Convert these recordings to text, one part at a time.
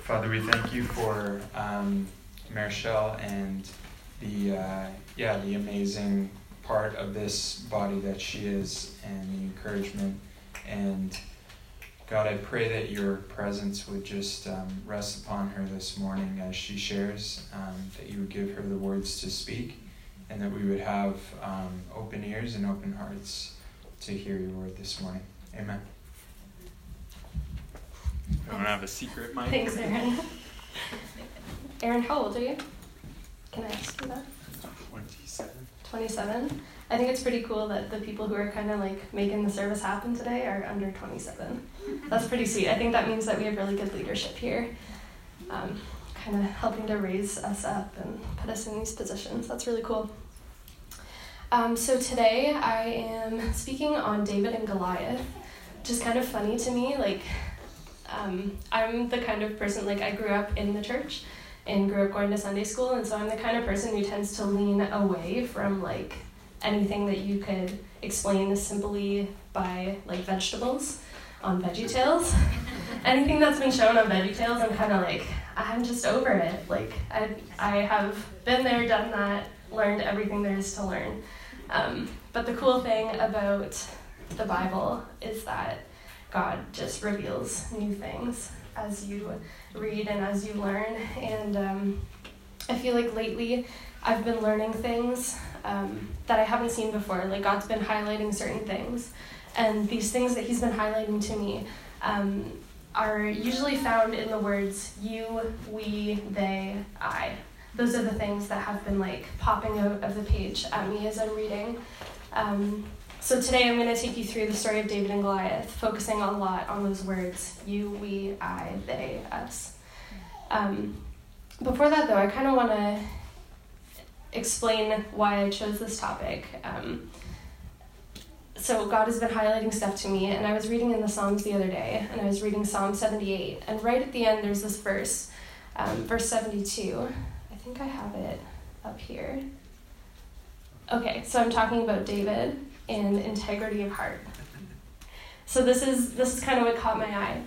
Father, we thank you for Marichelle and the amazing part of this body that she is, and the encouragement. And God, I pray that your presence would just rest upon her this morning as she shares, that you would give her the words to speak, and that we would have open ears and open hearts to hear your word this morning. Amen. I don't have a secret mic. Thanks, Aaron. Aaron, how old are you? Can I ask you that? 27. 27? I think it's pretty cool that the people who are kind of like making the service happen today are under 27. That's pretty sweet. I think that means that we have really good leadership here, kind of helping to raise us up and put us in these positions. That's really cool. So today I am speaking on David and Goliath, which is kind of funny to me. I'm the kind of person, I grew up in the church and grew up going to Sunday school, and so I'm the kind of person who tends to lean away from anything that you could explain simply by vegetables on VeggieTales. Anything that's been shown on VeggieTales, I'm kind of I'm just over it. I have been there, done that, learned everything there is to learn. But the cool thing about the Bible is that God just reveals new things as you read and as you learn. And I feel like lately I've been learning things that I haven't seen before. God's been highlighting certain things. And these things that he's been highlighting to me are usually found in the words you, we, they, I. Those are the things that have been popping out of the page at me as I'm reading. So today I'm going to take you through the story of David and Goliath, focusing a lot on those words, you, we, I, they, us. Before that, though, I kind of want to explain why I chose this topic. So God has been highlighting stuff to me, and I was reading in the Psalms the other day, and I was reading Psalm 78, and right at the end there's this verse, verse 72. I think I have it up here. Okay, so I'm talking about David and integrity of heart. So this is kind of what caught my eye.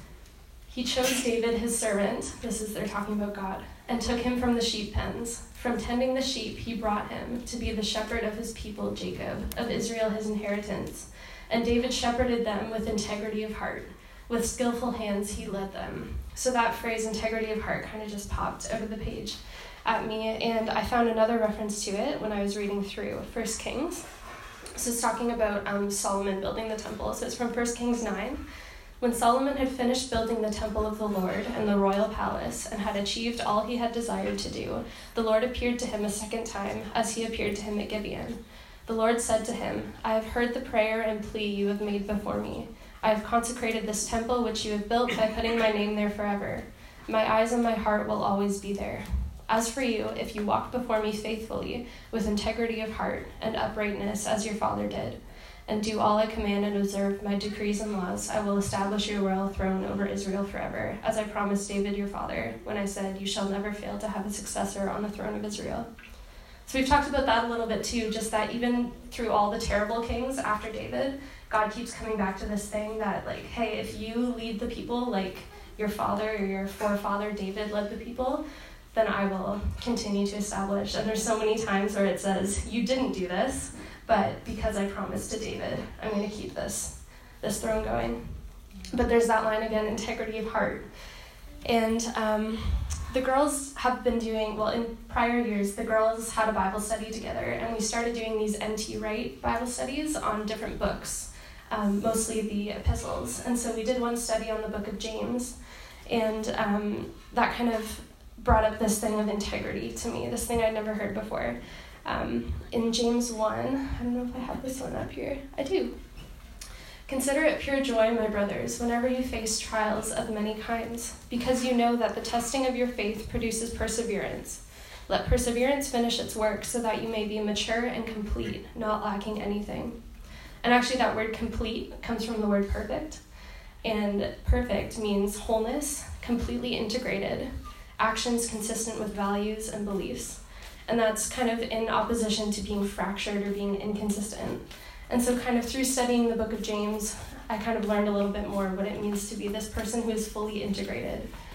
He chose David, his servant, they're talking about God, and took him from the sheep pens. From tending the sheep, he brought him to be the shepherd of his people, Jacob, of Israel, his inheritance. And David shepherded them with integrity of heart. With skillful hands, he led them. So that phrase, integrity of heart, kind of just popped out of the page at me. And I found another reference to it when I was reading through 1 Kings. So it's talking about Solomon building the temple. So it's from 1 Kings 9. When Solomon had finished building the temple of the Lord and the royal palace and had achieved all he had desired to do, the Lord appeared to him a second time, as he appeared to him at Gibeon. The Lord said to him, I have heard the prayer and plea you have made before me. I have consecrated this temple which you have built by putting my name there forever. My eyes and my heart will always be there. As for you, if you walk before me faithfully, with integrity of heart and uprightness as your father did, and do all I command and observe my decrees and laws, I will establish your royal throne over Israel forever, as I promised David your father, when I said, you shall never fail to have a successor on the throne of Israel. So we've talked about that a little bit too, just that even through all the terrible kings after David, God keeps coming back to this thing that hey, if you lead the people like your father or your forefather David led the people, then I will continue to establish. And there's so many times where it says, you didn't do this, but because I promised to David, I'm going to keep this throne going. But there's that line again, integrity of heart. And the girls have been doing, in prior years, the girls had a Bible study together, and we started doing these N.T. Wright Bible studies on different books, mostly the epistles. And so we did one study on the book of James, and that kind of brought up this thing of integrity to me, this thing I'd never heard before. In James 1, I don't know if I have this one up here. I do. Consider it pure joy, my brothers, whenever you face trials of many kinds, because you know that the testing of your faith produces perseverance. Let perseverance finish its work so that you may be mature and complete, not lacking anything. And actually that word complete comes from the word perfect. And perfect means wholeness, completely integrated, actions consistent with values and beliefs. And that's kind of in opposition to being fractured or being inconsistent. And so kind of through studying the book of James, I kind of learned a little bit more what it means to be this person who is fully integrated.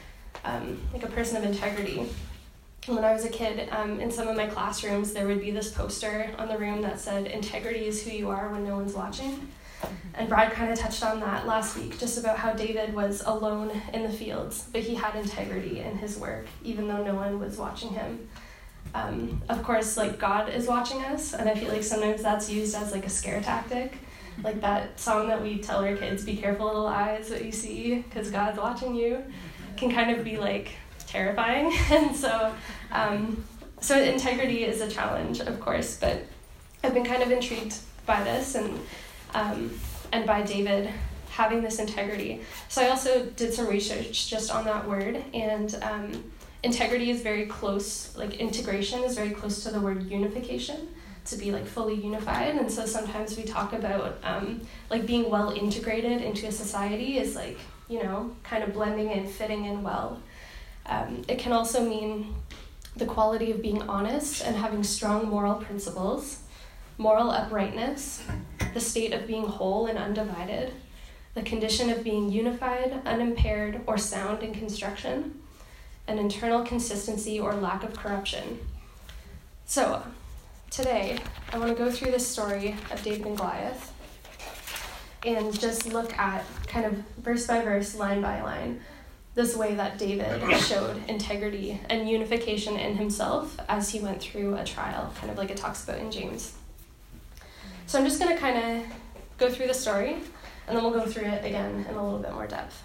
like a person of integrity. When I was a kid, in some of my classrooms, there would be this poster on the room that said, "Integrity is who you are when no one's watching." And Brad kind of touched on that last week, just about how David was alone in the fields, but he had integrity in his work, even though no one was watching him. Of course, like, God is watching us, and I feel like sometimes that's used as like a scare tactic. Like that song that we tell our kids, "Be careful, little eyes, what you see, because God's watching you," can kind of be like terrifying. And so integrity is a challenge, of course, but I've been kind of intrigued by this and by David having this integrity. So I also did some research just on that word, and integrity is very close, like integration is very close to the word unification, to be like fully unified. And so sometimes we talk about like being well integrated into a society is like, you know, kind of blending in, fitting in well. It can also mean the quality of being honest and having strong moral principles, moral uprightness, the state of being whole and undivided, the condition of being unified, unimpaired, or sound in construction, an internal consistency or lack of corruption. So today, I want to go through this story of David and Goliath and just look at kind of verse by verse, line by line, this way that David showed integrity and unification in himself as he went through a trial, kind of like it talks about in James. So I'm just going to kind of go through the story, and then we'll go through it again in a little bit more depth.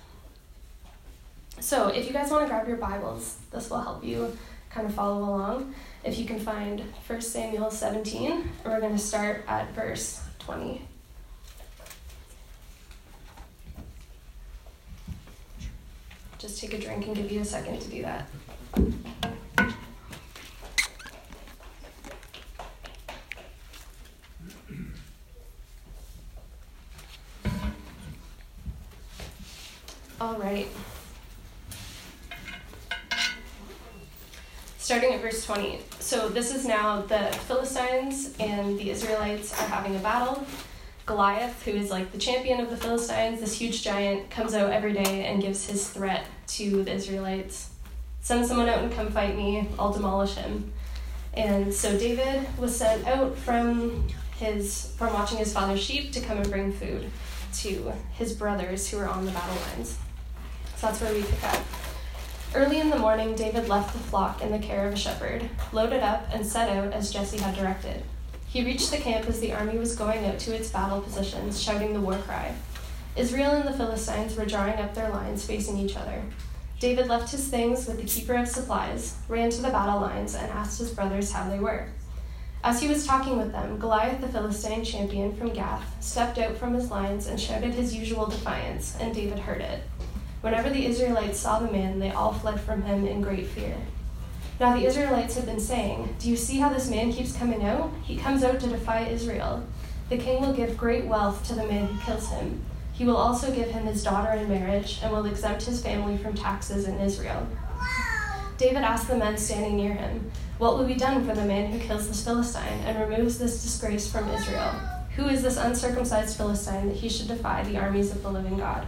So if you guys want to grab your Bibles, this will help you kind of follow along. If you can find 1 Samuel 17, we're going to start at verse 20. Just take a drink and give you a second to do that. All right. Starting at verse 20. So this is now the Philistines and the Israelites are having a battle. Goliath, who is like the champion of the Philistines, this huge giant, comes out every day and gives his threat to the Israelites. "Send someone out and come fight me, I'll demolish him." And so David was sent out from watching his father's sheep to come and bring food to his brothers who were on the battle lines. So that's where we pick up. Early in the morning, David left the flock in the care of a shepherd, loaded up, and set out as Jesse had directed. He reached the camp as the army was going out to its battle positions, shouting the war cry. Israel and the Philistines were drawing up their lines facing each other. David left his things with the keeper of supplies, ran to the battle lines, and asked his brothers how they were. As he was talking with them, Goliath, the Philistine champion from Gath, stepped out from his lines and shouted his usual defiance, and David heard it. Whenever the Israelites saw the man, they all fled from him in great fear. Now the Israelites had been saying, "Do you see how this man keeps coming out? He comes out to defy Israel. The king will give great wealth to the man who kills him. He will also give him his daughter in marriage and will exempt his family from taxes in Israel." David asked the men standing near him, "What will be done for the man who kills this Philistine and removes this disgrace from Israel? Who is this uncircumcised Philistine that he should defy the armies of the living God?"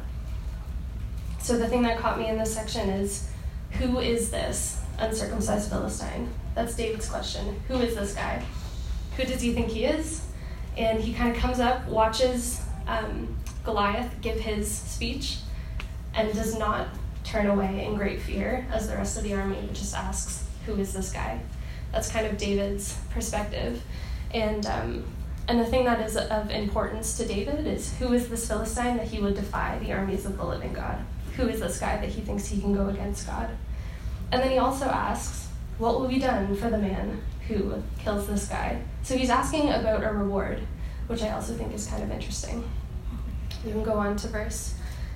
So the thing that caught me in this section is, who is this uncircumcised Philistine? That's David's question. Who is this guy? Who does he think he is? And he kind of comes up, watches Goliath give his speech, and does not turn away in great fear as the rest of the army, but just asks, who is this guy? That's kind of David's perspective. And the thing that is of importance to David is, who is this Philistine that he would defy the armies of the living God? Who is this guy that he thinks he can go against God? And then he also asks, what will be done for the man who kills this guy? So he's asking about a reward, which I also think is kind of interesting. We can go on to verse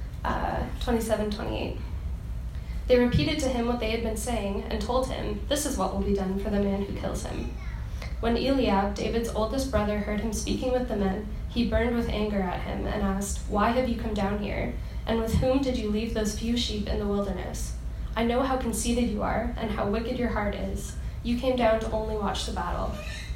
27, 28. They repeated to him what they had been saying and told him, "This is what will be done for the man who kills him." When Eliab, David's oldest brother, heard him speaking with the men, he burned with anger at him and asked, "Why have you come down here? And with whom did you leave those few sheep in the wilderness? I know how conceited you are and how wicked your heart is. You came down to only watch the battle."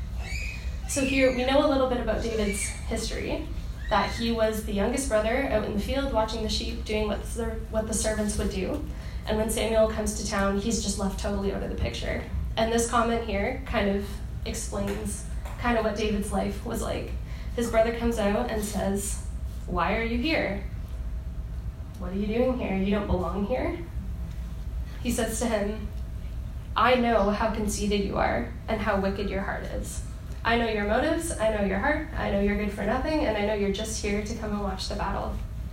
So here we know a little bit about David's history, that he was the youngest brother out in the field watching the sheep, doing what the servants would do. And when Samuel comes to town, he's just left totally out of the picture. And this comment here kind of explains kind of what David's life was like. His brother comes out and says, "Why are you here? What are you doing here? You don't belong here." He says to him, "I know how conceited you are and how wicked your heart is. I know your motives, I know your heart, I know you're good for nothing, and I know you're just here to come and watch the battle."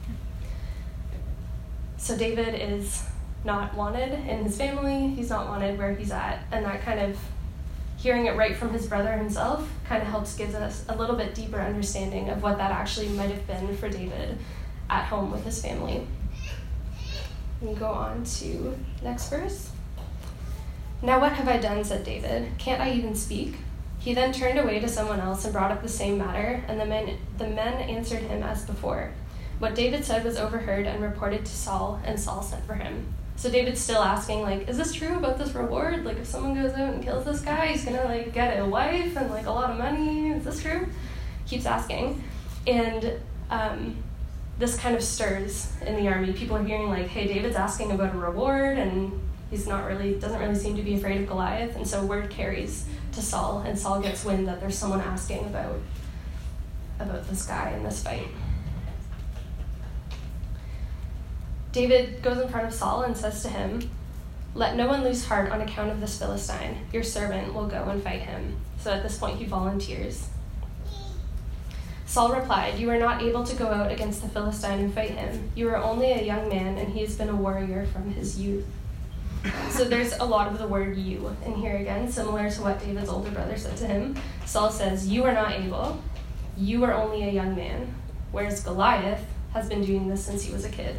So David is not wanted in his family, he's not wanted where he's at, and that kind of, hearing it right from his brother himself, kind of helps give us a little bit deeper understanding of what that actually might have been for David at home with his family. We go on to next verse. "Now what have I done?" said David. "Can't I even speak?" He then turned away to someone else and brought up the same matter, and the men answered him as before. What David said was overheard and reported to Saul, and Saul sent for him. So David's still asking, like, is this true about this reward? Like, if someone goes out and kills this guy, he's gonna, like, get a wife and, like, a lot of money. Is this true? Keeps asking. And this kind of stirs in the army. People are hearing, like, hey, David's asking about a reward, and he's doesn't really seem to be afraid of Goliath. And so word carries to Saul, and Saul gets wind that there's someone asking about this guy in this fight. David goes in front of Saul and says to him, "Let no one lose heart on account of this Philistine. Your servant will go and fight him." So at this point he volunteers. Saul replied, "You are not able to go out against the Philistine and fight him. You are only a young man, and he has been a warrior from his youth." So there's a lot of the word "you" in here again, similar to what David's older brother said to him. Saul says, "You are not able. You are only a young man," whereas Goliath has been doing this since he was a kid.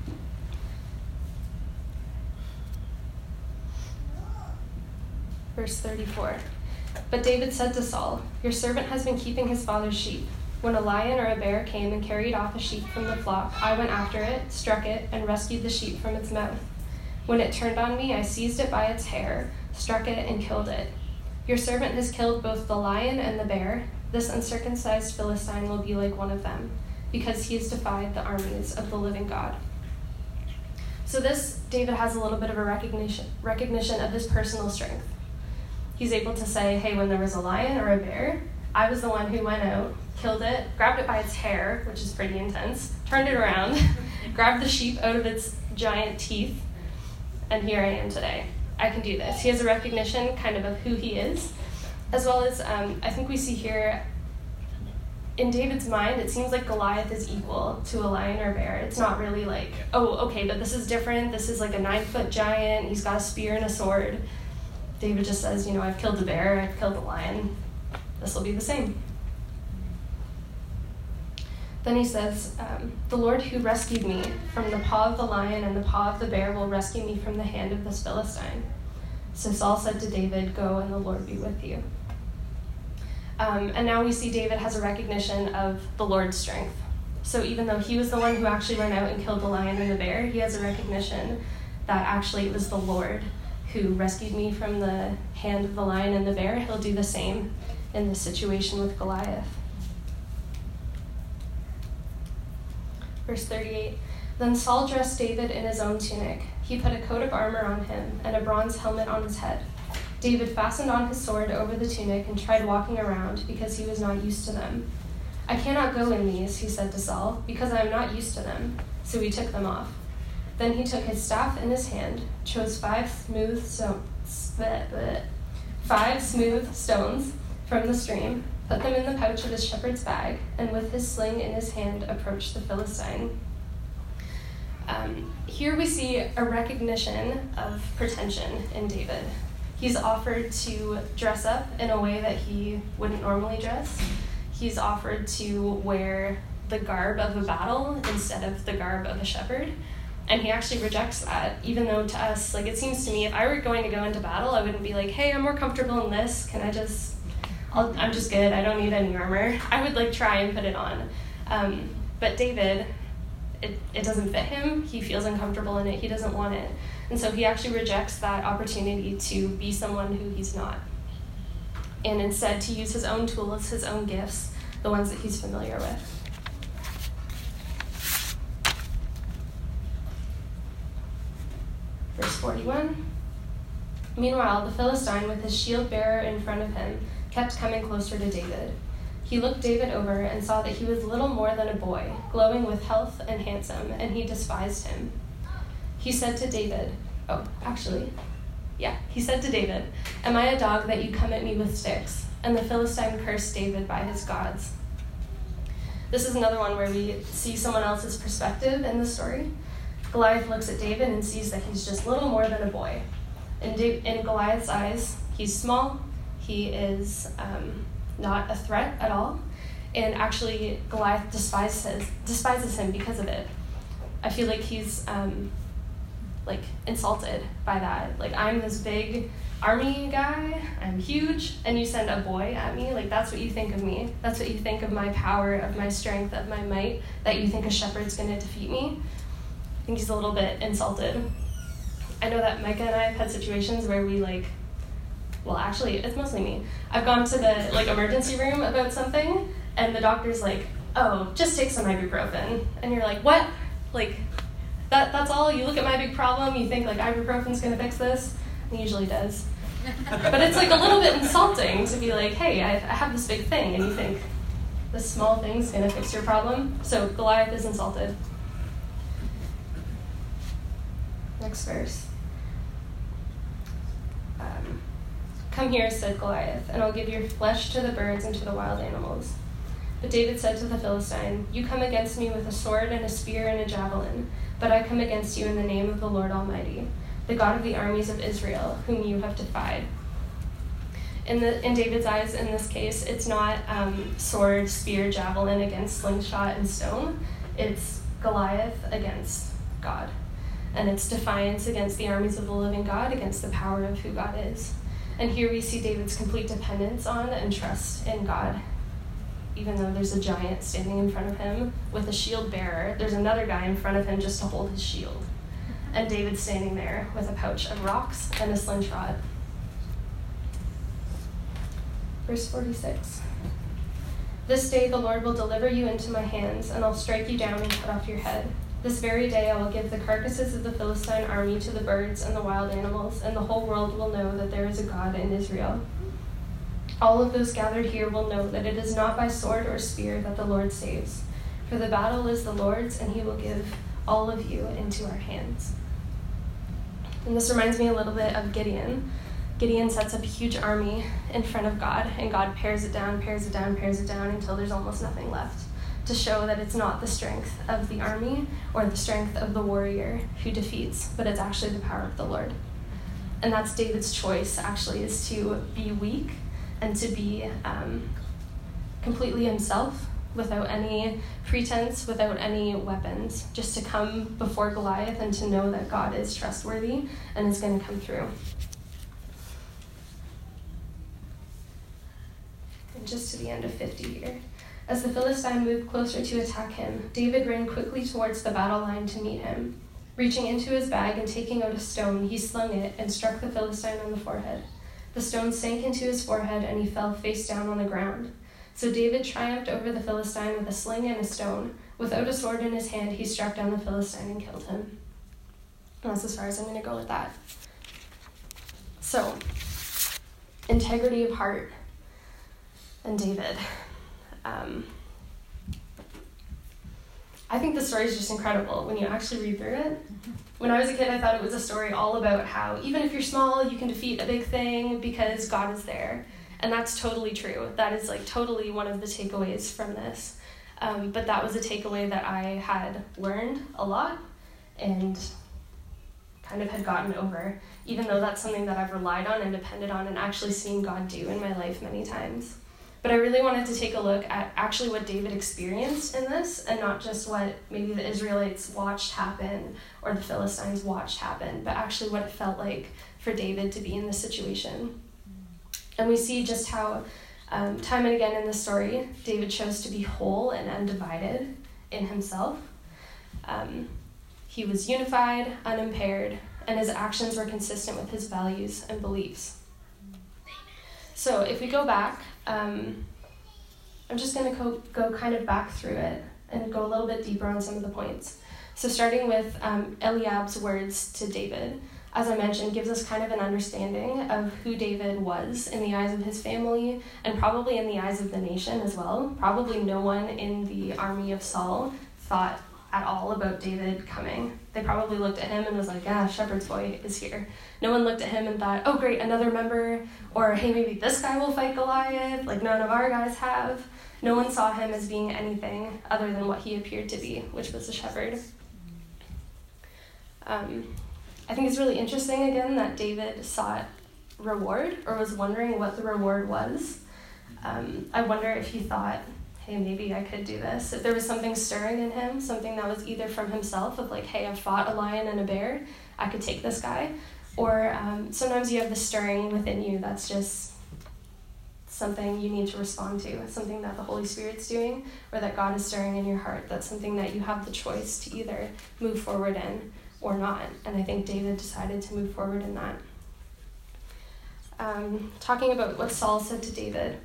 Verse 34. "But David said to Saul, 'Your servant has been keeping his father's sheep. When a lion or a bear came and carried off a sheep from the flock, I went after it, struck it, and rescued the sheep from its mouth. When it turned on me, I seized it by its hair, struck it, and killed it. Your servant has killed both the lion and the bear. This uncircumcised Philistine will be like one of them, because he has defied the armies of the living God.'" So David has a little bit of a recognition of his personal strength. He's able to say, hey, when there was a lion or a bear, I was the one who went out, killed it, grabbed it by its hair, which is pretty intense, turned it around, grabbed the sheep out of its giant teeth, and here I am today. I can do this. He has a recognition kind of who he is, as well as I think we see here, in David's mind, it seems like Goliath is equal to a lion or bear. It's not really like, oh, okay, but this is different. This is like a 9-foot giant. He's got a spear and a sword. David just says, I've killed the bear, I've killed the lion. This will be the same. Then he says, "The Lord who rescued me from the paw of the lion and the paw of the bear will rescue me from the hand of this Philistine." So Saul said to David, "Go, and the Lord be with you." And now we see David has a recognition of the Lord's strength. So even though he was the one who actually went out and killed the lion and the bear, he has a recognition that actually it was the Lord who rescued me from the hand of the lion and the bear. He'll do the same in this situation with Goliath. Verse 38, "Then Saul dressed David in his own tunic. He put a coat of armor on him and a bronze helmet on his head. David fastened on his sword over the tunic and tried walking around because he was not used to them. 'I cannot go in these,' he said to Saul, 'because I am not used to them.' So he took them off. Then he took his staff in his hand, chose 5 smooth stones from the stream, put them in the pouch of his shepherd's bag, and with his sling in his hand approached the Philistine." Here we see a recognition of pretension in David. He's offered to dress up in a way that he wouldn't normally dress. He's offered to wear the garb of a battle instead of the garb of a shepherd. And he actually rejects that, even though to us, it seems to me, if I were going to go into battle, I wouldn't be like, hey, I'm more comfortable in this. I'm just good. I don't need any armor. I would try and put it on. But David, it doesn't fit him. He feels uncomfortable in it. He doesn't want it. And so he actually rejects that opportunity to be someone who he's not. And instead to use his own tools, his own gifts, the ones that he's familiar with. 41. Meanwhile, the Philistine, with his shield bearer in front of him, kept coming closer to David. He looked David over and saw that he was little more than a boy, glowing with health and handsome, and he despised him. He said to David, he said to David, "Am I a dog that you come at me with sticks?" And the Philistine cursed David by his gods. This is another one where we see someone else's perspective in the story. Goliath looks at David and sees that he's just little more than a boy. In Goliath's eyes, he's small, he is not a threat at all, and actually Goliath despises him because of it. I feel like he's insulted by that. Like, I'm this big army guy, I'm huge, and you send a boy at me. Like, that's what you think of me. That's what you think of my power, of my strength, of my might, that you think a shepherd's going to defeat me. I think he's a little bit insulted. I know that Micah and I have had situations where we actually, it's mostly me. I've gone to the emergency room about something, and the doctor's like, "Oh, just take some ibuprofen." And you're like, "What?" That's all? You look at my big problem, you think ibuprofen's gonna fix this? It usually does. But it's a little bit insulting to be like, "Hey, I have this big thing," and you think this small thing's gonna fix your problem. So Goliath is insulted. Next verse. "Come here," said Goliath, "and I'll give your flesh to the birds and to the wild animals." But David said to the Philistine, "You come against me with a sword and a spear and a javelin, but I come against you in the name of the Lord Almighty, the God of the armies of Israel, whom you have defied." In David's eyes, in this case, it's not sword, spear, javelin against slingshot and stone. It's Goliath against God. And it's defiance against the armies of the living God, against the power of who God is. And here we see David's complete dependence on and trust in God. Even though there's a giant standing in front of him with a shield bearer, there's another guy in front of him just to hold his shield. And David's standing there with a pouch of rocks and a slingshot. Verse 46. "This day the Lord will deliver you into my hands, and I'll strike you down and cut off your head. This very day I will give the carcasses of the Philistine army to the birds and the wild animals, and the whole world will know that there is a God in Israel. All of those gathered here will know that it is not by sword or spear that the Lord saves. For the battle is the Lord's, and he will give all of you into our hands." And this reminds me a little bit of Gideon. Gideon sets up a huge army in front of God, and God pares it down until there's almost nothing left, to show that it's not the strength of the army or the strength of the warrior who defeats, but it's actually the power of the Lord. And that's David's choice, actually, is to be weak and to be completely himself, without any pretense, without any weapons, just to come before Goliath and to know that God is trustworthy and is going to come through. And just to the end of 50 here. As the Philistine moved closer to attack him, David ran quickly towards the battle line to meet him. Reaching into his bag and taking out a stone, he slung it and struck the Philistine on the forehead. The stone sank into his forehead, and he fell face down on the ground. So David triumphed over the Philistine with a sling and a stone. Without a sword in his hand, he struck down the Philistine and killed him. And that's as far as I'm going to go with that. So, integrity of heart and David. I think the story is just incredible when you actually read through it. When I was a kid, I thought it was a story all about how even if you're small, you can defeat a big thing because God is there. And that's totally true. That is totally one of the takeaways from this. But that was a takeaway that I had learned a lot and kind of had gotten over, even though that's something that I've relied on and depended on and actually seen God do in my life many times. But I really wanted to take a look at actually what David experienced in this, and not just what maybe the Israelites watched happen or the Philistines watched happen, but actually what it felt like for David to be in this situation. And we see just how time and again in the story, David chose to be whole and undivided in himself. He was unified, unimpaired, and his actions were consistent with his values and beliefs. So if we go back, I'm just going to go kind of back through it and go a little bit deeper on some of the points. So starting with Eliab's words to David. as I mentioned, gives us kind of an understanding of who David was in the eyes of his family and probably in the eyes of the nation as well. Probably no one in the army of Saul thought at all about David coming. They probably looked at him and was like, shepherd's boy is here. No one looked at him and thought, oh great, another member, or hey, maybe this guy will fight Goliath, like none of our guys have. No one saw him as being anything other than what he appeared to be, which was a shepherd. I think it's really interesting, again, that David sought reward or was wondering what the reward was. I wonder if he thought, hey, maybe I could do this. If there was something stirring in him, something that was either from himself of like, hey, I've fought a lion and a bear, I could take this guy. Or sometimes you have the stirring within you that's just something you need to respond to, something that the Holy Spirit's doing or that God is stirring in your heart. That's something that you have the choice to either move forward in or not. And I think David decided to move forward in that. Talking about what Saul said to David.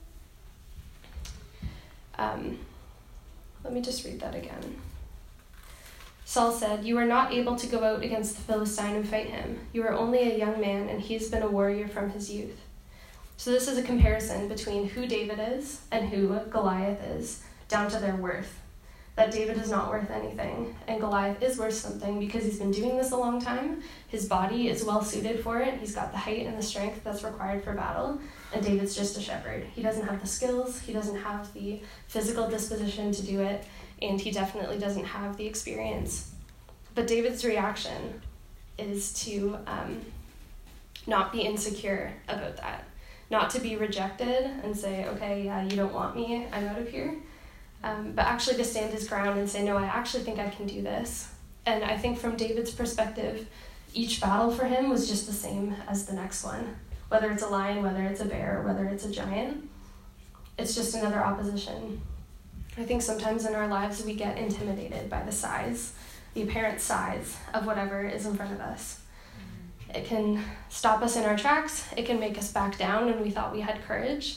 Let me just read that again. Saul said, "You are not able to go out against the Philistine and fight him. You are only a young man, and he has been a warrior from his youth." So this is a comparison between who David is and who Goliath is, down to their worth. That David is not worth anything, and Goliath is worth something because he's been doing this a long time. His body is well suited for it. He's got the height and the strength that's required for battle, and David's just a shepherd. He doesn't have the skills, he doesn't have the physical disposition to do it, and he definitely doesn't have the experience. But David's reaction is to not be insecure about that, not to be rejected and say, okay, yeah, you don't want me, I'm out of here. But actually to stand his ground and say, no, I actually think I can do this. And I think from David's perspective, each battle for him was just the same as the next one. Whether it's a lion, whether it's a bear, whether it's a giant, it's just another opposition. I think sometimes in our lives we get intimidated by the size, the apparent size of whatever is in front of us. It can stop us in our tracks. It can make us back down when we thought we had courage.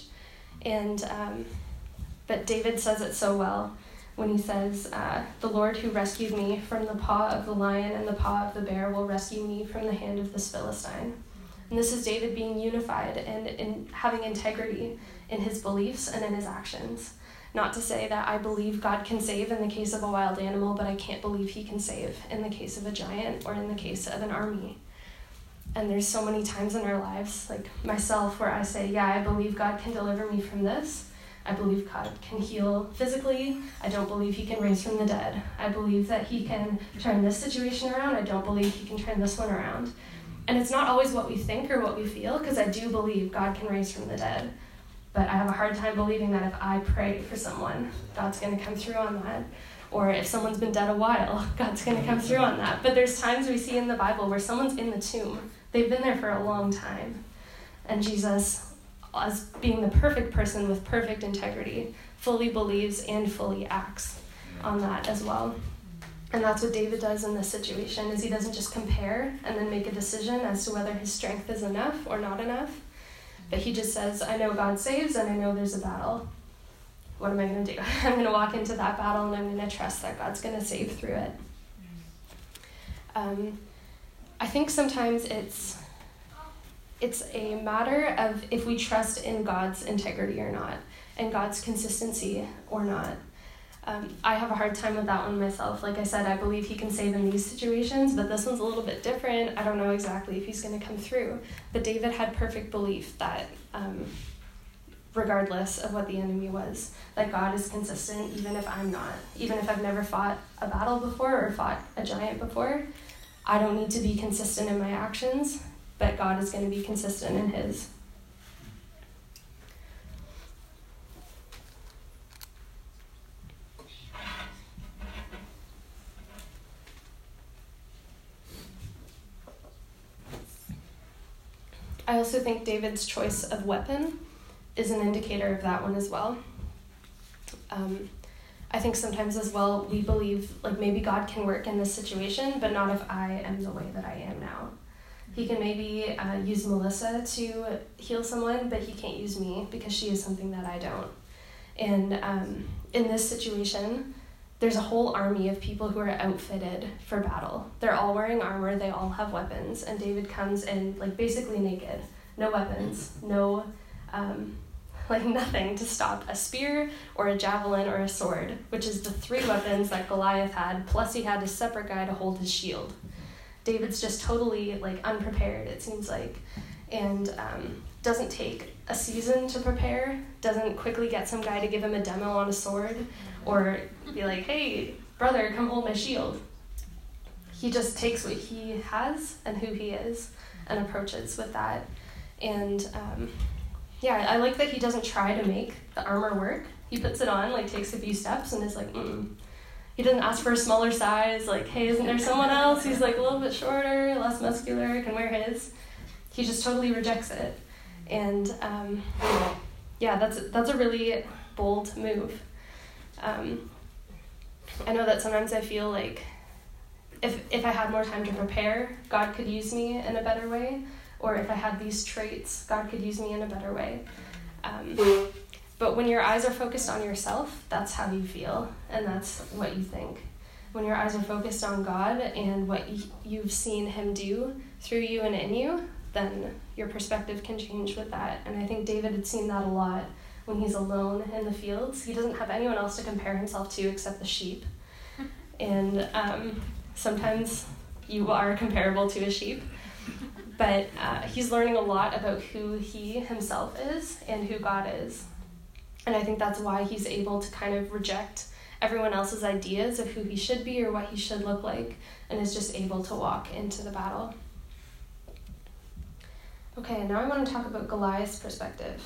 But David says it so well when he says, "The Lord who rescued me from the paw of the lion and the paw of the bear will rescue me from the hand of this Philistine." And this is David being unified and in having integrity in his beliefs and in his actions. Not to say that I believe God can save in the case of a wild animal, but I can't believe he can save in the case of a giant or in the case of an army. And there's so many times in our lives, like myself, where I say, yeah, I believe God can deliver me from this. I believe God can heal physically. I don't believe he can raise from the dead. I believe that he can turn this situation around. I don't believe he can turn this one around. And it's not always what we think or what we feel, because I do believe God can raise from the dead. But I have a hard time believing that if I pray for someone, God's going to come through on that. Or if someone's been dead a while, God's going to come through on that. But there's times we see in the Bible where someone's in the tomb. They've been there for a long time. And Jesus, as being the perfect person with perfect integrity, fully believes and fully acts on that as well. And that's what David does in this situation, is he doesn't just compare and then make a decision as to whether his strength is enough or not enough. But he just says, I know God saves and I know there's a battle. What am I going to do? I'm going to walk into that battle and I'm going to trust that God's going to save through it. I think sometimes it's a matter of if we trust in God's integrity or not, and God's consistency or not. I have a hard time with that one myself. Like I said, I believe he can save in these situations, but this one's a little bit different. I don't know exactly if he's going to come through. But David had perfect belief that regardless of what the enemy was, that God is consistent even if I'm not. Even if I've never fought a battle before or fought a giant before, I don't need to be consistent in my actions, but God is going to be consistent in his. I also think David's choice of weapon is an indicator of that one as well. I think sometimes as well we believe like maybe God can work in this situation, but not if I am the way that I am now. He can maybe use Melissa to heal someone, but he can't use me because she is something that I don't. And in this situation, there's a whole army of people who are outfitted for battle. They're all wearing armor, they all have weapons, and David comes in like basically naked. No weapons, no nothing to stop a spear or a javelin or a sword, which is the 3 weapons that Goliath had, plus he had a separate guy to hold his shield. David's just totally unprepared, it seems like, and doesn't take a season to prepare, doesn't quickly get some guy to give him a demo on a sword, or be like, hey, brother, come hold my shield. He just takes what he has and who he is and approaches with that. And I like that he doesn't try to make the armor work. He puts it on, takes a few steps and is like, He doesn't ask for a smaller size, hey, isn't there someone else who's a little bit shorter, less muscular, can wear his? He just totally rejects it. And that's a really bold move. I know that sometimes I feel like if I had more time to prepare, God could use me in a better way, or if I had these traits, God could use me in a better way. But when your eyes are focused on yourself, that's how you feel, and that's what you think. When your eyes are focused on God and what you've seen him do through you and in you, then your perspective can change with that. And I think David had seen that a lot when he's alone in the fields. He doesn't have anyone else to compare himself to except the sheep. And sometimes you are comparable to a sheep. But he's learning a lot about who he himself is and who God is. And I think that's why he's able to kind of reject everyone else's ideas of who he should be or what he should look like, and is just able to walk into the battle. Okay, now I want to talk about Goliath's perspective.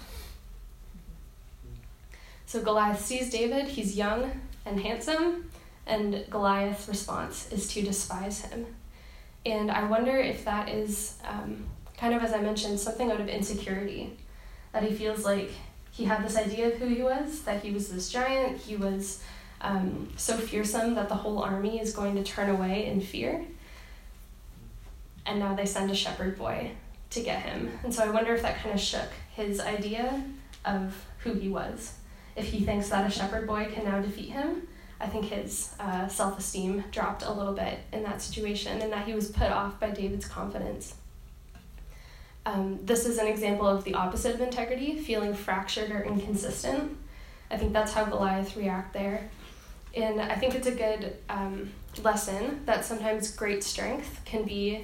So Goliath sees David, he's young and handsome, and Goliath's response is to despise him. And I wonder if that is, kind of as I mentioned, something out of insecurity, that he feels like he had this idea of who he was, that he was this giant, he was so fearsome that the whole army is going to turn away in fear. And now they send a shepherd boy to get him. And so I wonder if that kind of shook his idea of who he was. If he thinks that a shepherd boy can now defeat him, I think his self-esteem dropped a little bit in that situation, and that he was put off by David's confidence. This is an example of the opposite of integrity, feeling fractured or inconsistent. I think that's how Goliath reacted there. And I think it's a good lesson that sometimes great strength can be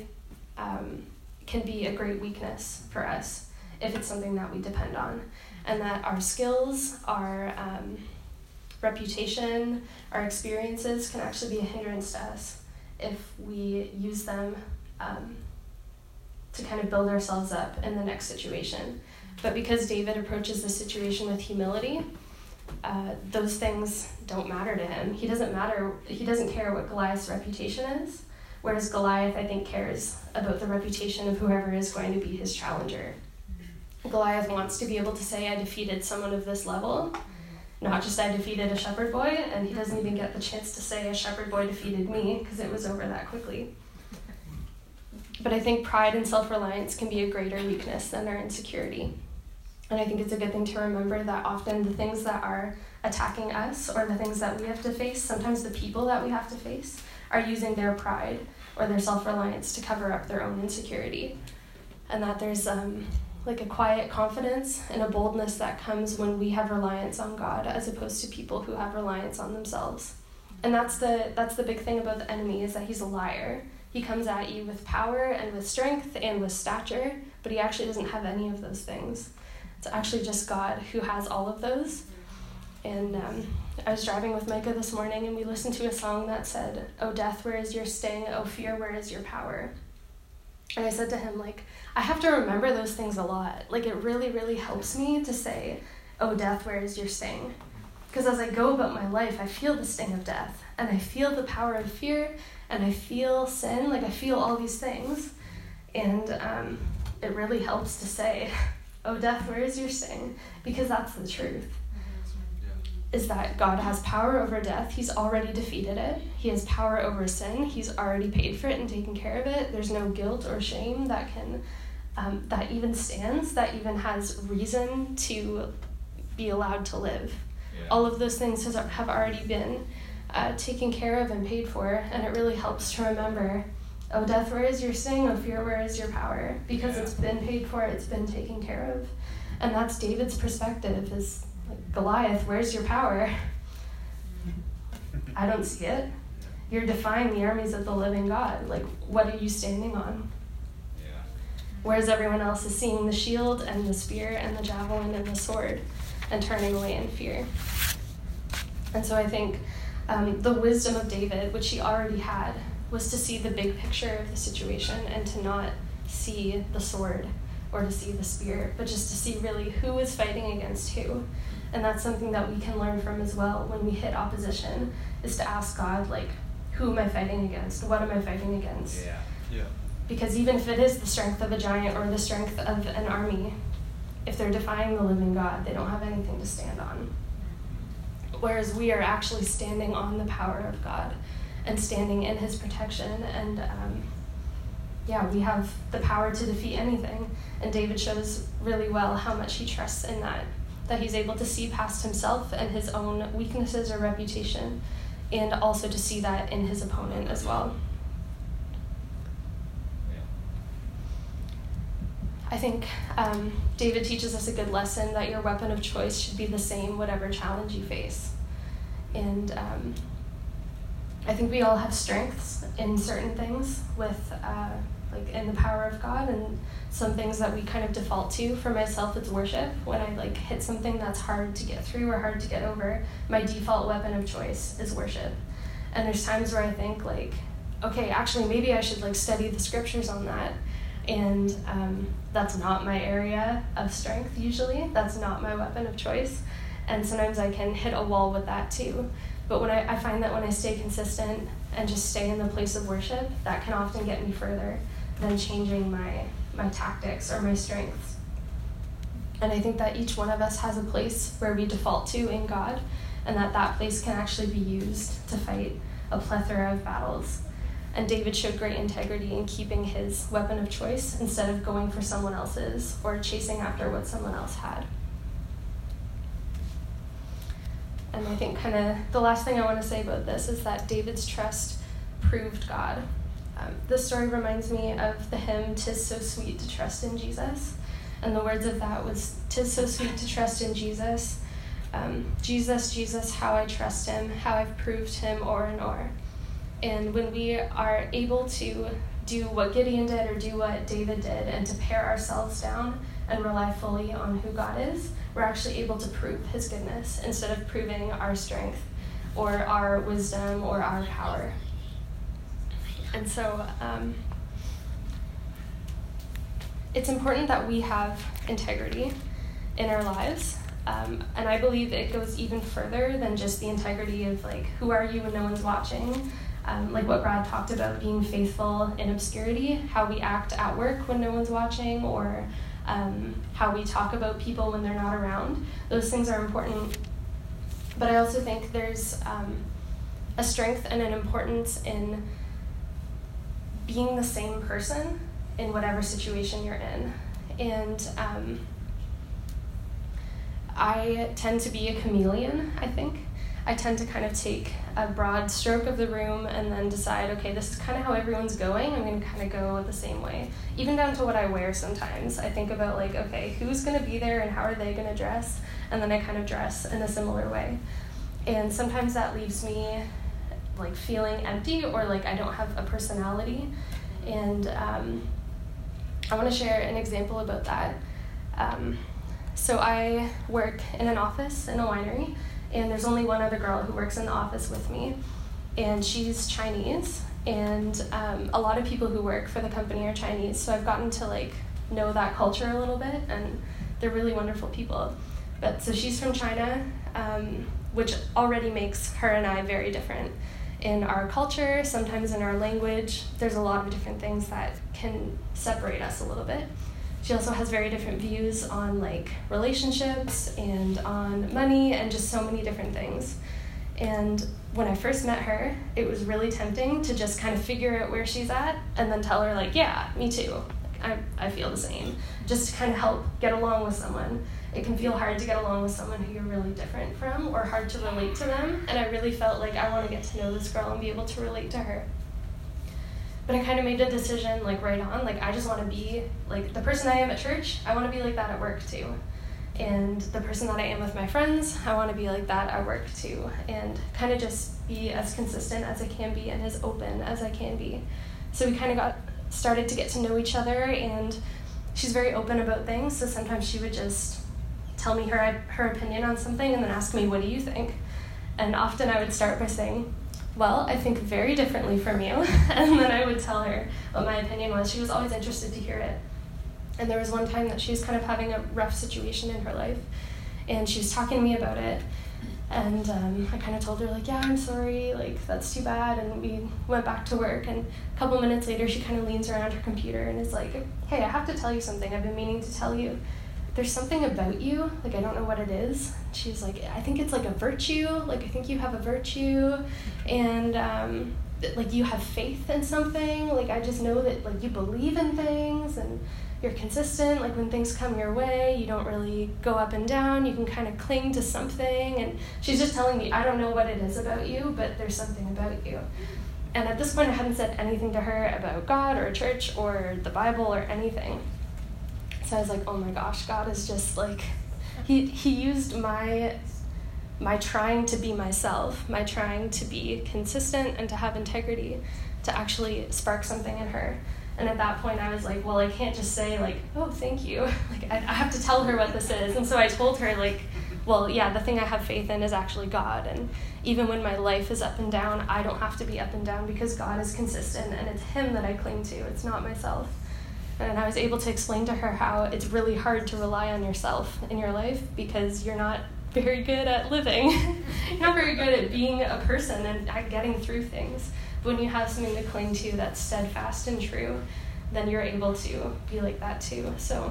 a great weakness for us if it's something that we depend on. And that our skills, our reputation, our experiences can actually be a hindrance to us if we use them to kind of build ourselves up in the next situation. But because David approaches the situation with humility, those things don't matter to him. He doesn't care what Goliath's reputation is, whereas Goliath, I think, cares about the reputation of whoever is going to be his challenger. Goliath wants to be able to say, I defeated someone of this level, not just I defeated a shepherd boy, and he doesn't even get the chance to say a shepherd boy defeated me, because it was over that quickly. But I think pride and self-reliance can be a greater weakness than our insecurity. And I think it's a good thing to remember that often the things that are attacking us, or the things that we have to face, sometimes the people that we have to face, are using their pride or their self-reliance to cover up their own insecurity. And that there's a quiet confidence and a boldness that comes when we have reliance on God as opposed to people who have reliance on themselves. And that's the big thing about the enemy, is that he's a liar. He comes at you with power and with strength and with stature, but he actually doesn't have any of those things. It's actually just God who has all of those. And I was driving with Micah this morning, and we listened to a song that said, "Oh death, where is your sting? Oh fear, where is your power?" And I said to him, I have to remember those things a lot. It really, really helps me to say, "Oh death, where is your sting?" Because as I go about my life, I feel the sting of death, and I feel the power of fear, and I feel sin, I feel all these things. And it really helps to say, "Oh death, where is your sting?" Because that's the truth. Is that God has power over death. He's already defeated it. He has power over sin. He's already paid for it and taken care of it. There's no guilt or shame that can, that even stands, that even has reason to be allowed to live. Yeah. All of those things have already been taken care of and paid for, and it really helps to remember, oh, death, where is your sting? Oh, fear, where is your power? Because it's been paid for, it's been taken care of. And that's David's perspective, is like, Goliath, where's your power? I don't see it. You're defying the armies of the living God. Like, what are you standing on? Yeah. Whereas everyone else is seeing the shield and the spear and the javelin and the sword and turning away in fear. And so I think the wisdom of David, which he already had, was to see the big picture of the situation and to not see the sword or to see the spear, but just to see really who is fighting against who. And that's something that we can learn from as well when we hit opposition, is to ask God, like, who am I fighting against? What am I fighting against? Yeah. Because even if it is the strength of a giant or the strength of an army, if they're defying the living God, they don't have anything to stand on. Whereas we are actually standing on the power of God and standing in his protection. And we have the power to defeat anything. And David shows really well how much he trusts in that he's able to see past himself and his own weaknesses or reputation, and also to see that in his opponent as well. I think David teaches us a good lesson that your weapon of choice should be the same whatever challenge you face. And I think we all have strengths in certain things with like in the power of God, and some things that we kind of default to. For myself, it's worship. When I like hit something that's hard to get through or hard to get over, my default weapon of choice is worship. And there's times where I think like, okay, actually maybe I should like study the scriptures on that. And that's not my area of strength usually. That's not my weapon of choice. And sometimes I can hit a wall with that too. But when I find that when I stay consistent and just stay in the place of worship, that can often get me further than changing my tactics or my strengths. And I think that each one of us has a place where we default to in God, and that place can actually be used to fight a plethora of battles. And David showed great integrity in keeping his weapon of choice instead of going for someone else's or chasing after what someone else had. And I think kind of the last thing I want to say about this is that David's trust proved God. This story reminds me of the hymn, "'Tis so sweet to trust in Jesus." And the words of that was, "'Tis so sweet to trust in Jesus. Jesus, Jesus, how I trust him, how I've proved him o'er and o'er." And when we are able to do what Gideon did or do what David did and to pare ourselves down and rely fully on who God is, we're actually able to prove his goodness instead of proving our strength or our wisdom or our power. And so it's important that we have integrity in our lives. And I believe it goes even further than just the integrity of like, who are you when no one's watching? Like what Brad talked about, being faithful in obscurity, how we act at work when no one's watching, or how we talk about people when they're not around. Those things are important. But I also think there's a strength and an importance in being the same person in whatever situation you're in. And I tend to be a chameleon, I think. I tend to kind of take a broad stroke of the room and then decide, okay, this is kind of how everyone's going. I'm going to kind of go the same way. Even down to what I wear sometimes. I think about like, okay, who's going to be there and how are they going to dress? And then I kind of dress in a similar way. And sometimes that leaves me like feeling empty or like I don't have a personality. And I want to share an example about that. So I work in an office in a winery, and there's only one other girl who works in the office with me, and she's Chinese, and a lot of people who work for the company are Chinese, so I've gotten to like know that culture a little bit, and they're really wonderful people. But so she's from China, which already makes her and I very different in our culture, sometimes in our language. There's a lot of different things that can separate us a little bit. She also has very different views on like relationships and on money and just so many different things. And when I first met her, it was really tempting to just kind of figure out where she's at and then tell her like, yeah, me too. Like, I feel the same. Just to kind of help get along with someone. It can feel hard to get along with someone who you're really different from, or hard to relate to them. And I really felt like I want to get to know this girl and be able to relate to her. But I kind of made the decision, like, right on, like, I just want to be, like, the person I am at church, I want to be like that at work too. And the person that I am with my friends, I want to be like that at work too. And kind of just be as consistent as I can be and as open as I can be. So we kind of started to get to know each other, and she's very open about things. So sometimes she would just tell me her opinion on something and then ask me, what do you think? And often I would start by saying, well, I think very differently from you. And then I would tell her what my opinion was. She was always interested to hear it. And there was one time that she was kind of having a rough situation in her life, and she was talking to me about it. And I kind of told her, like, yeah, I'm sorry, like, that's too bad. And we went back to work, and a couple minutes later, she kind of leans around her computer and is like, hey, I have to tell you something. I've been meaning to tell you. There's something about you, like, I don't know what it is. She's like, I think it's like a virtue, like, I think you have a virtue, and like, you have faith in something, like, I just know that, like, you believe in things, and you're consistent, like, when things come your way, you don't really go up and down, you can kind of cling to something. And she's just telling me, I don't know what it is about you, but there's something about you. And at this point, I hadn't said anything to her about God or church or the Bible or anything. So I was like, oh my gosh, God is just like, he used my trying to be myself, my trying to be consistent and to have integrity to actually spark something in her. And at that point I was like, well, I can't just say, like, oh, thank you. Like, I have to tell her what this is. And so I told her, like, well, yeah, the thing I have faith in is actually God. And even when my life is up and down, I don't have to be up and down because God is consistent, and it's him that I cling to. It's not myself. And I was able to explain to her how it's really hard to rely on yourself in your life because you're not very good at living. You're not very good at being a person and at getting through things. But when you have something to cling to that's steadfast and true, then you're able to be like that too. So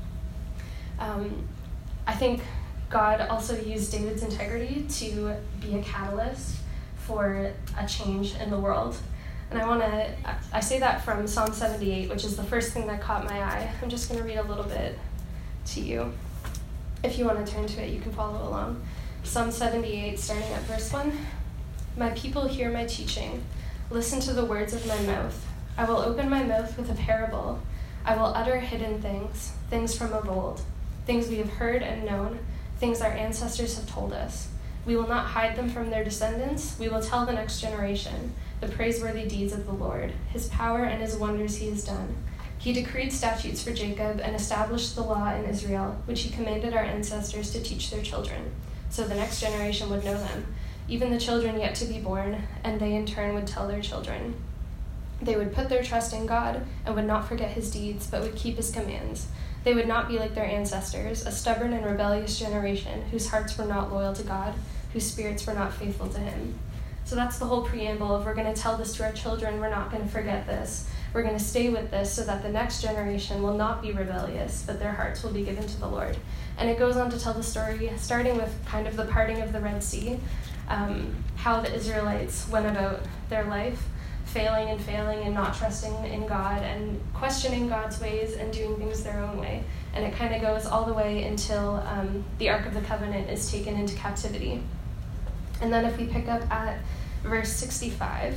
I think God also used David's integrity to be a catalyst for a change in the world. And I say that from Psalm 78, which is the first thing that caught my eye. I'm just going to read a little bit to you. If you want to turn to it, you can follow along. Psalm 78, starting at verse 1. My people hear my teaching. Listen to the words of my mouth. I will open my mouth with a parable. I will utter hidden things, things from of old, things we have heard and known, things our ancestors have told us. We will not hide them from their descendants. We will tell the next generation the praiseworthy deeds of the Lord, his power and his wonders he has done. He decreed statutes for Jacob and established the law in Israel, which he commanded our ancestors to teach their children, so the next generation would know them, even the children yet to be born, and they in turn would tell their children. They would put their trust in God and would not forget his deeds, but would keep his commands. They would not be like their ancestors, a stubborn and rebellious generation whose hearts were not loyal to God, whose spirits were not faithful to him. So that's the whole preamble of, we're going to tell this to our children, we're not going to forget this. We're going to stay with this so that the next generation will not be rebellious, but their hearts will be given to the Lord. And it goes on to tell the story, starting with kind of the parting of the Red Sea, how the Israelites went about their life, failing and not trusting in God and questioning God's ways and doing things their own way. And it kind of goes all the way until the Ark of the Covenant is taken into captivity. And then if we pick up at verse 65,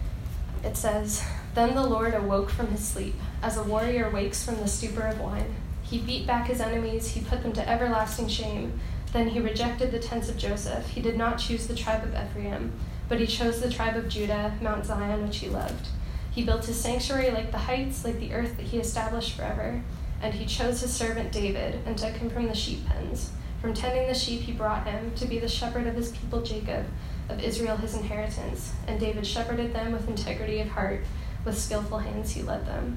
it says, Then the Lord awoke from his sleep, as a warrior wakes from the stupor of wine. He beat back his enemies, he put them to everlasting shame. Then he rejected the tents of Joseph. He did not choose the tribe of Ephraim, but he chose the tribe of Judah, Mount Zion, which he loved. He built his sanctuary like the heights, like the earth that he established forever. And he chose his servant David and took him from the sheep pens. From tending the sheep he brought him to be the shepherd of his people Jacob, of Israel his inheritance. And David shepherded them with integrity of heart. With skillful hands he led them.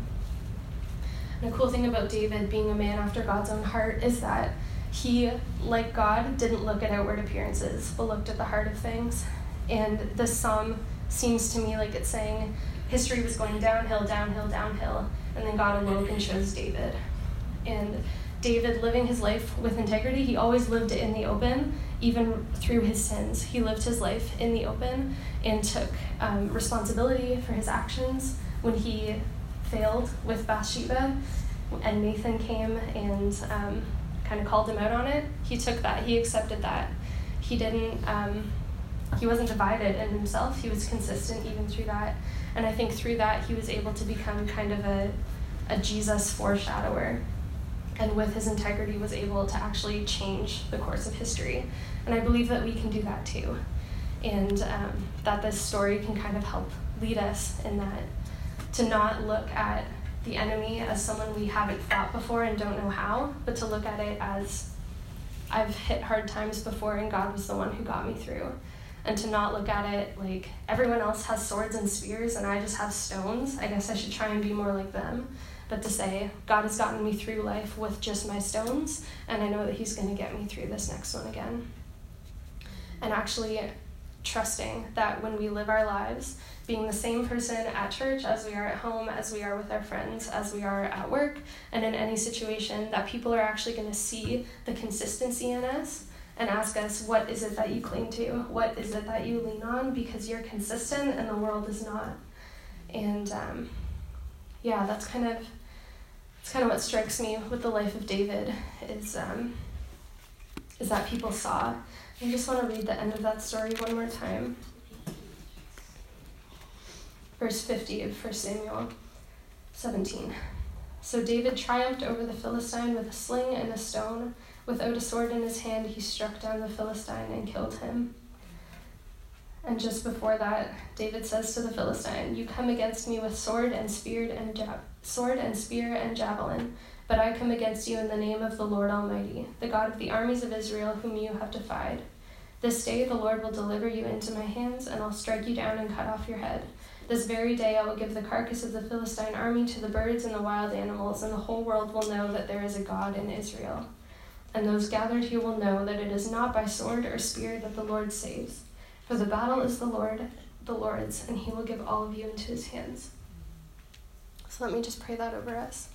And the cool thing about David being a man after God's own heart is that he, like God, didn't look at outward appearances, but looked at the heart of things. And this psalm seems to me like it's saying history was going downhill, downhill, downhill, and then God awoke and chose David. And David, living his life with integrity, he always lived in the open, even through his sins. He lived his life in the open and took responsibility for his actions. When he failed with Bathsheba, and Nathan came and kind of called him out on it, he took that, he accepted that. He didn't, he wasn't divided in himself, he was consistent even through that. And I think through that, he was able to become kind of a Jesus foreshadower. And with his integrity was able to actually change the course of history. And I believe that we can do that too. And that this story can kind of help lead us in that, to not look at the enemy as someone we haven't fought before and don't know how, but to look at it as, I've hit hard times before and God was the one who got me through. And to not look at it like everyone else has swords and spears and I just have stones. I guess I should try and be more like them. But to say, God has gotten me through life with just my stones, and I know that he's going to get me through this next one again. And actually trusting that when we live our lives, being the same person at church as we are at home, as we are with our friends, as we are at work, and in any situation, that people are actually going to see the consistency in us and ask us, what is it that you cling to? What is it that you lean on? Because you're consistent and the world is not. And that's kind of what strikes me with the life of David is that people saw. I just want to read the end of that story one more time. Verse 50 of 1 Samuel 17. So David triumphed over the Philistine with a sling and a stone. Without a sword in his hand, he struck down the Philistine and killed him. And just before that, David says to the Philistine, "You come against me with sword and spear and javelin, but I come against you in the name of the Lord Almighty, the God of the armies of Israel, whom you have defied. This day the Lord will deliver you into my hands, and I'll strike you down and cut off your head. This very day I will give the carcass of the Philistine army to the birds and the wild animals, and the whole world will know that there is a God in Israel. And those gathered here will know that it is not by sword or spear that the Lord saves. For the battle is the Lord's, and he will give all of you into his hands." So let me just pray that over us.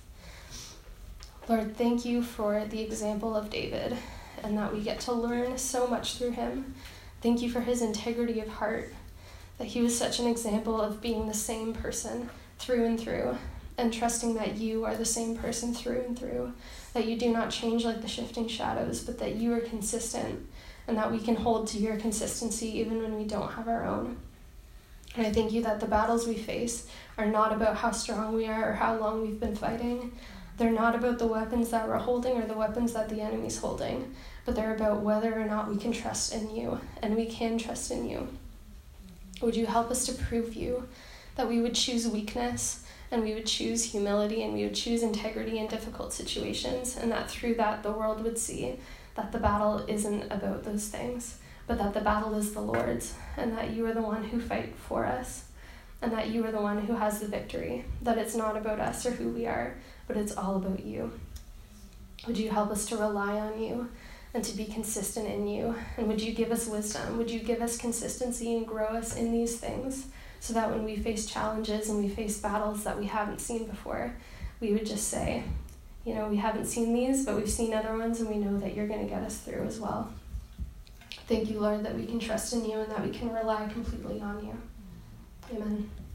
Lord, thank you for the example of David, and that we get to learn so much through him. Thank you for his integrity of heart, that he was such an example of being the same person through and through, and trusting that you are the same person through and through, that you do not change like the shifting shadows, but that you are consistent, and that we can hold to your consistency even when we don't have our own. And I thank you that the battles we face are not about how strong we are or how long we've been fighting. They're not about the weapons that we're holding or the weapons that the enemy's holding, but they're about whether or not we can trust in you, and we can trust in you. Would you help us to prove you, that we would choose weakness, and we would choose humility, and we would choose integrity in difficult situations, and that through that the world would see that the battle isn't about those things, but that the battle is the Lord's, and that you are the one who fight for us, and that you are the one who has the victory, that it's not about us or who we are, but it's all about you. Would you help us to rely on you and to be consistent in you, and would you give us wisdom? Would you give us consistency and grow us in these things, so that when we face challenges and we face battles that we haven't seen before, we would just say, we haven't seen these, but we've seen other ones, and we know that you're going to get us through as well. Thank you, Lord, that we can trust in you and that we can rely completely on you. Amen.